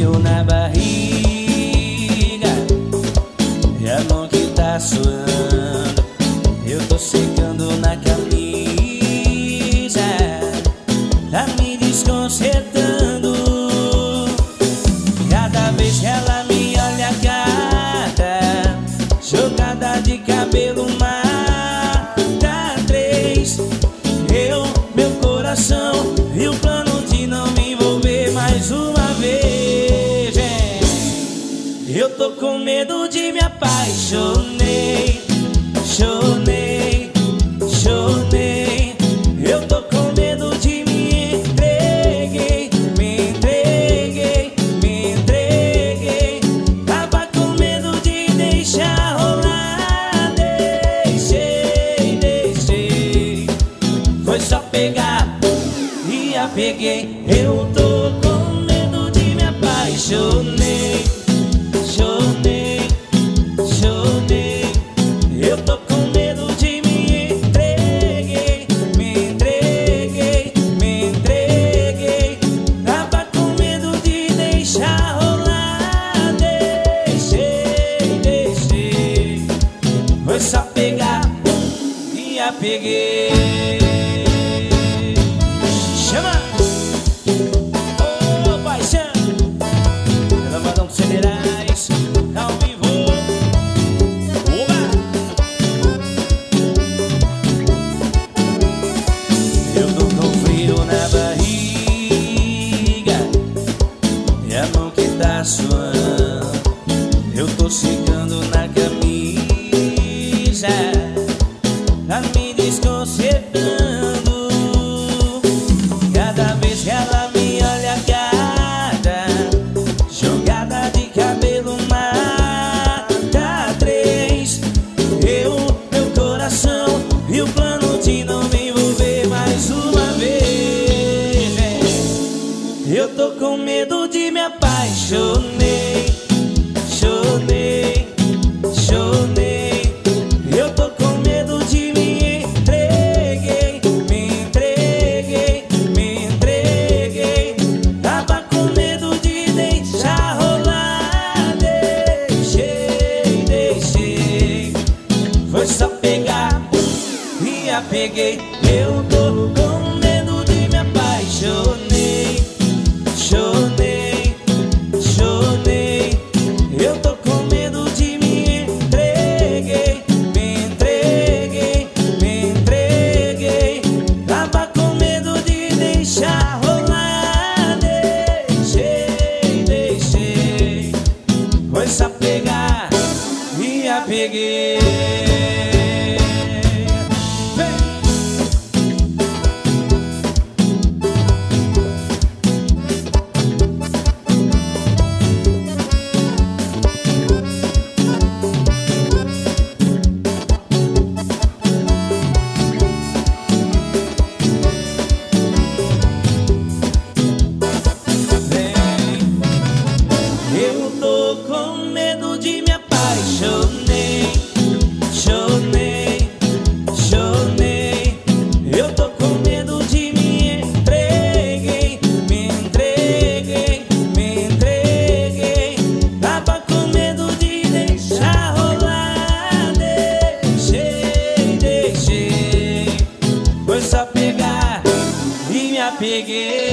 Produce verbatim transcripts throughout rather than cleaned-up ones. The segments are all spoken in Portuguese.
frio na barriga e a mão que tá suando, eu tô secando na camisa, tá me desconcertando. Cada vez que ela me olha, gata, jogada de cabelo mata três. Eu, meu coração e o plano de não me envolver mais uma vez, é. Eu tô com medo de me apaixonei, chorei, chorei. Eu tô com medo de me entreguei, me entreguei, me entreguei. Tava com medo de deixar rolar, deixei, deixei. Foi só pegar e a peguei. Eu tô com medo de me apaixonei, chorei, chorei. Eu tô com medo de me entreguei, me entreguei, me entreguei. Tava com medo de deixar rolar, deixei, deixei. Foi só pegar e a peguei. Chama! Ô, paixão! Gravadão dos Federais, ao vivo. Oba! Eu tô com frio na barriga e a mão que tá suando, eu tô secando na camisa, tá me desconcertando. Cada vez que ela me olha, gata, jogada de cabelo mata três. Eu, meu coração e o plano de não me envolver mais uma vez, é. Eu tô com medo de me apaixonei, chorei, chorei. Eu tô com medo de me entreguei, me entreguei, me entreguei. Tava com medo de deixar rolar, deixei, deixei. Foi só pegar e a peguei. Eu tô com medo de me apaixonei, chorei, chorei. Eu tô com medo de me entreguei, me entreguei, me entreguei. Tava com medo de deixar rolar, deixei, deixei. Foi só pegar e a peguei. Vem! Eu tô com medo de me apaixonei, chorei, chorei. Eu tô com medo de me entreguei, me entreguei, me entreguei. Tava com medo de deixar rolar, deixei, deixei. Foi só pegar e me apeguei.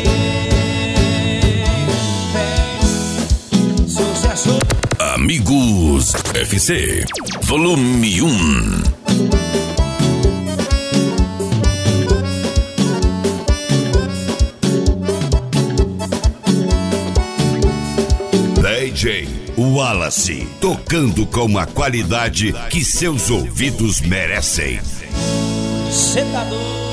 Amigos F C, volume um. D J Wallace, tocando com a qualidade que seus ouvidos merecem. Cê tá doido?